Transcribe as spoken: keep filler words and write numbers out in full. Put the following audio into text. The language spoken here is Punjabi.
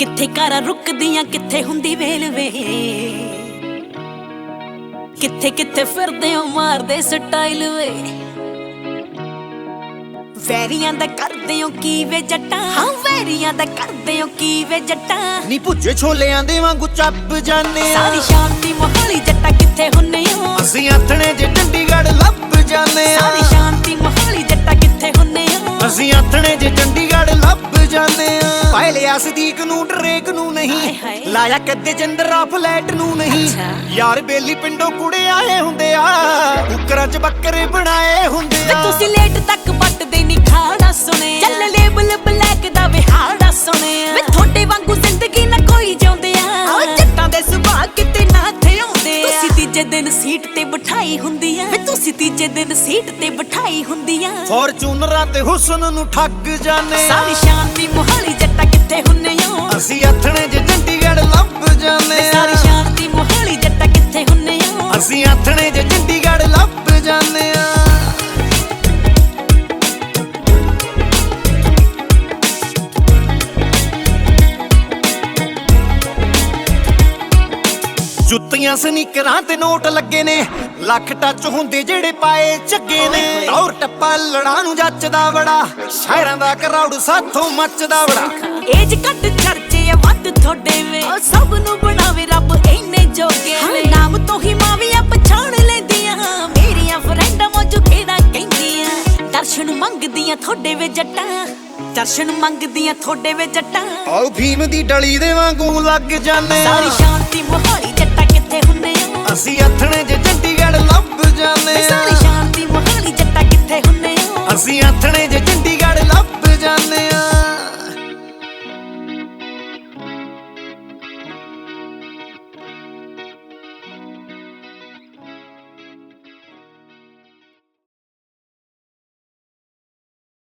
ਕਿੱਥੇ ਕਾਰਾਂ ਰੁਕਦੀਆਂ ਕਿੱਥੇ ਹੁੰਦੀ ਵੇਲ ਵੇ, ਕਿੱਥੇ ਕਿੱਥੇ ਫਿਰਦੇ ਹੋ ਮਾਰਦੇ ਸਟਾਈਲ ਵੇ। ਵੈਰੀਆਂ ਦਾ ਕਰਦੇ ਹੋ ਕੀ ਵੇ ਜੱਟਾਂ, ਹਾਂ ਵੈਰੀਆਂ ਦਾ ਕਰਦੇ ਹੋ ਕੀ ਵੇ ਜੱਟਾਂ। ਨੀ ਭੁੱਜੇ ਛੋਲਿਆਂ ਦੇ ਵਾਂਗੂ ਚੱਪ ਜਾਨੇ ਆ, ਸਾਰੀ ਸ਼ਾਂਤੀ ਮੋਹਾਲੀ ਜੱਟਾਂ ਕਿੱਥੇ ਹੁੰਨੇ ਹੋ। ਅਸੀਂ ਆਥਣੇ ਜੇ ਚੰਡੀਗੜ੍ਹ ਲੱਭ ਜਾਨੇ ਆ, ਸਾਰੀ ਸ਼ਾਂਤੀ ਮੋਹਾਲੀ ਜੱਟਾਂ ਕਿੱਥੇ ਹੁੰਨੇ ਹੋ। ਅਸੀਂ ਆਥਣੇ ਜੇ ਚੰਡੀਗੜ੍ਹ ਲੱਭ ਜਾਨੇ ਆ। ਪਾਇ ਲਿਆ ਸਦੀਕ ਨੂੰ ਡਰੇਕ ਨੂੰ ਨਹੀਂ, ਲਾਇਆ ਕਦੇ ਚੰਦਰਾ ਫਲੈਟ ਨੂੰ ਨਹੀਂ। ਯਾਰ ਬੇਲੀ ਪਿੰਡੋਂ ਕੁੜੇ ਆਏ ਹੁੰਦੇ ਆ, ਕੁੱਕਰਾਂ ਚ ਬੱਕਰੇ ਬਣਾਏ ਹੁੰਦੇ ਆ। ਤੁਸੀਂ ਲੇਟ ਤੱਕ ਵੱਟਦੇ ਨਹੀਂ ਖਾਣਾ ਸੁਣੇ, ਚੱਲ ਲੇਬਲ ਬਲੈਕ ਦਾ ਵਿਹਾੜਾ ਸੁਣਿਆ ਵੇ। ਤੁਹਾਡੇ ਵਾਂਗੂ ਜ਼ਿੰਦਗੀ ਨਾ ਕੋਈ ਜਿਉਂਦੇ ਆ, ਓ ਜੱਟਾਂ ਦੇ ਸੁਭਾਅ ਕਿਤੇ ਨਾ ਥੇ ਆਉਂਦੇ ਆ। ਤੁਸੀਂ ਤੀਜੇ ਦਿਨ ਸੀਟ ਤੇ ਬਿਠਾਈ ਹੁੰਦੀ ਆ ਵੇ, ਤੁਸੀਂ ਤੀਜੇ ਦਿਨ ਸੀਟ ਤੇ ਬਿਠਾਈ ਹੁੰਦੀ ਆ। ਫੋਰਚੂਨਰਾਂ ਤੇ ਹੁਸਨ ਨੂੰ ਠੱਗ ਜਾਨੇ ਆ, ਸਾਰੀ ਸ਼ਾਂਤੀ ਮੋਹਾਲੀ ਜੱਟਾਂ ਕਿੱਥੇ ਹੁੰਨੇ ਹੋ। ਅਸੀਂ ਆਥਣੇ ਜੇ ਚੰਡੀਗੜ੍ਹ ਲੱਭ ਜਾਨੇ ਆ, ਸਾਰੀ ਸ਼ਾਂਤੀ ਮੋਹਾਲੀ ਜੱਟਾਂ ਕਿੱਥੇ ਹੁੰਨੇ ਹੋ। ਅਸੀਂ ਆਥਣੇ ਜੇ ਚੰਡੀਗੜ੍ਹ ਲੱਭ ਜਾਨੇ ਆ। ਜੁੱਤੀਆਂ ਸਨੀਕਰਾਂ ਤੇ ਨੋਟ ਲੱਗੇ ਨੇ, ਲੱਖ ਟੱਚ ਹੁੰਦੇ ਜਿਹੜੇ ਪਾਏ ਚੱਗੇ ਨੇ। ਟੌਰ ਟੱਪਾ ਲੜਾਂ ਨੂੰ ਜੱਚਦਾ ਬੜਾ, ਸ਼ਹਿਰਾਂ ਦਾ ਕਰਾਊਡ ਸਾਥੋਂ ਮੱਚਦਾ ਬੜਾ। ਏਜ ਘੱਟ ਚਰਚੇ ਆ ਵੱਧ ਤੁਹਾਡੇ ਵੇ, ਸਭ ਨੂੰ ਬਣਾਵੇ ਰੱਬ ਇੰਨੇ ਜੋਗੇ ਨੇ। ਨਾਮ ਤੋਂ ਹੀ ਮਾਵੀਆਂ ਪਛਾਣ ਲੈਂਦੀਆਂ, ਮੇਰੀਆਂ ਫਰੈਂਡਾਂ ਮੋਜੂ ਕਿਹੜਾ ਕਹਿੰਦੀਆਂ। ਦਰਸ਼ਨ ਮੰਗਦੀਆਂ ਤੁਹਾਡੇ ਵੇ ਜੱਟਾਂ, ਦਰਸ਼ਨ ਮੰਗਦੀਆਂ ਤੁਹਾਡੇ ਵੇ ਜੱਟਾਂ। ਆਓ ਭੀਮ ਦੀ ਡਲੀ ਦੇ ਵਾਂਗੂ ਲੱਗ ਜਾਨੇ ਆ, ਸਾਰੀ ਸ਼ਾਂਤੀ ਮੋਹਾਲੀ ਜੱਟਾਂ ਕਿੱਥੇ ਹੁੰਨੇ ਹੋ। ਅਸੀਂ ਆਥਣੇ ਜੇ ਚੰਡੀਗੜ੍ਹ ਲੱਭ ਜਾਨੇ ਆ, ਸਾਰੀ ਸ਼ਾਂਤੀ ਮੋਹਾਲੀ ਜੱਟਾਂ ਕਿੱਥੇ ਹੁੰਨੇ ਹੋ। ਅਸੀਂ ਆਥਣੇ ਜੇ ਚੰਡੀਗੜ੍ਹ ਲੱਭ ਜਾਨੇ ਆ।